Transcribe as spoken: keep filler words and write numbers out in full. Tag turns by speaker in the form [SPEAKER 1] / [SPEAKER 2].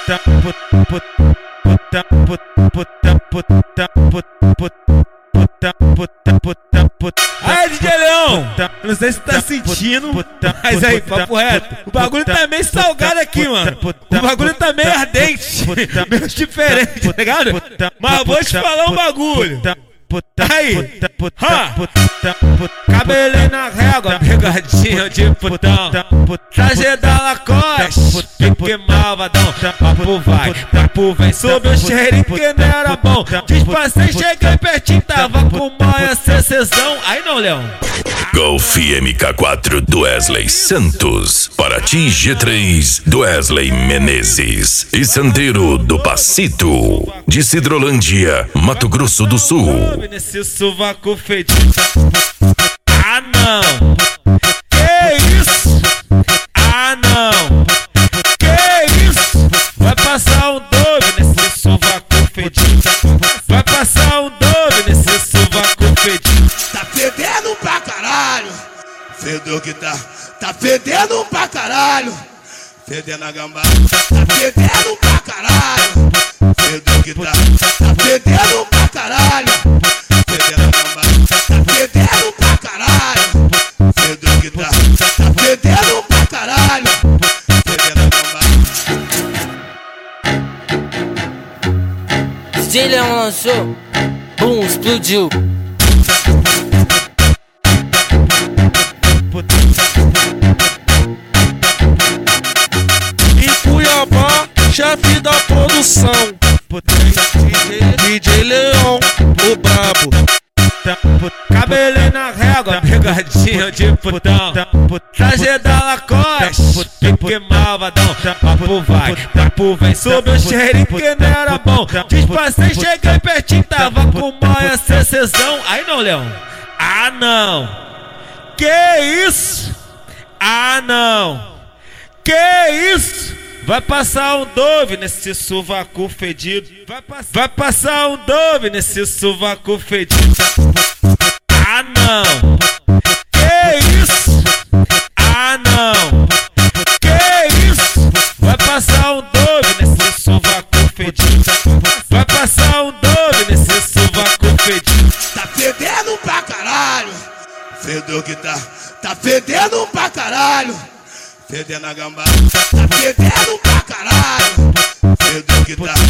[SPEAKER 1] Aí, D J Leão, não sei se tá sentindo, mas aí, papo reto, o bagulho tá meio salgado aqui, mano. O bagulho tá meio ardente, meio diferente, tá ligado? Mas vou te falar um bagulho. Aí, ha! Cabelinho na régua, pegadinha de putão. Traje da Lacoste, pique malvadão. Papo vai, papo vem sobre o cheiro que não era bom. Despacei, cheguei pertinho, tava com maia secessão. Aí não, Leão.
[SPEAKER 2] Golf M K quatro do Wesley Santos, Paraty G três do Wesley Menezes e Santeiro do Pacito, de Cidrolândia, Mato Grosso do Sul.
[SPEAKER 1] Nesse sovaco fedido. Ah não, que isso? Ah não, que isso? Vai passar um dove nesse sovaco fedido. Vai passar um dove nesse sovaco fedido.
[SPEAKER 3] Tá fedendo pra caralho, fedeu que tá, tá fedendo pra caralho, fedendo a gambá. Tá fedendo pra caralho, fedeu que tá, tá fedendo pra caralho, fedendo a gambá. Tá fedendo pra caralho, fedeu que tá, tá fedendo pra caralho, fedendo a gambá.
[SPEAKER 4] D J Leão lançou, bum, explodiu.
[SPEAKER 5] Em Cuiabá, chefe da produção, D J Leão, o brabo.
[SPEAKER 1] Cabelinho na régua, pegadinha de putão. Traje da Lacoste, pique malvadão. Papo vai, papo vem sobre o cheiro que não era bom. Despacei, cheguei pertinho, tava com maia secessão. Aí não, Leão. Ah não, que isso? Ah não, que isso? Vai passar um dove nesse sovaco fedido. Vai, pass vai passar um dove nesse sovaco fedido. Ah não, que isso? Ah não, que isso? Vai passar um dove nesse sovaco fedido. Vai passar um dove nesse sovaco fedido.
[SPEAKER 3] Tá fedendo pra caralho, fedeu que tá, tá fedendo pra caralho, fedendo a gambá. Tá fedendo pra caralho, fedeu que tá,